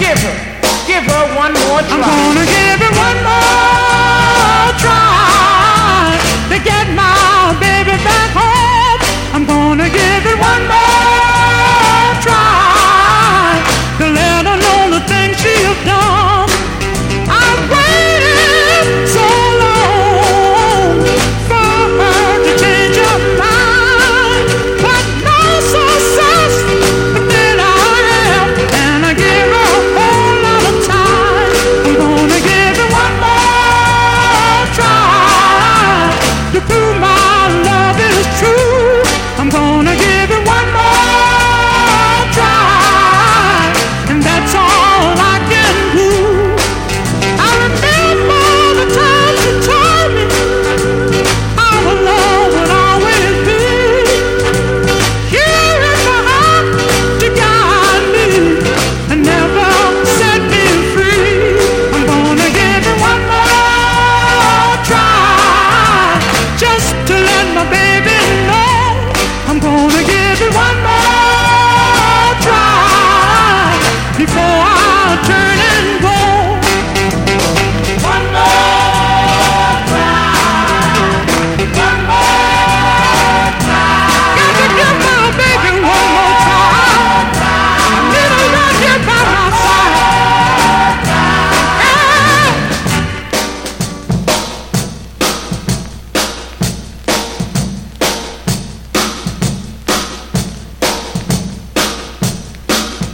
Give her one more try. I'm gonna give it one more try to get my baby back home. I'm gonna give it one more try to let her know the things she has done. I've waited so long for her to change her mind, but no success did I have, and I give her a whole lot of time. I'm gonna give it one more try to prove my love is true. I'm gonna give it one more try, and that's all I can do. I remember the time she told me our love would always be here in my heart to guide me and never set me free. I'm gonna give it one more try just to let my baby know. I'm gonna give it one more try before I turn and go. One more try, one more try. Got to give my baby one more try. I need her right here by my side. Hey.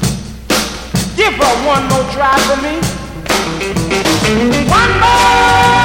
Give her one more try for me. One more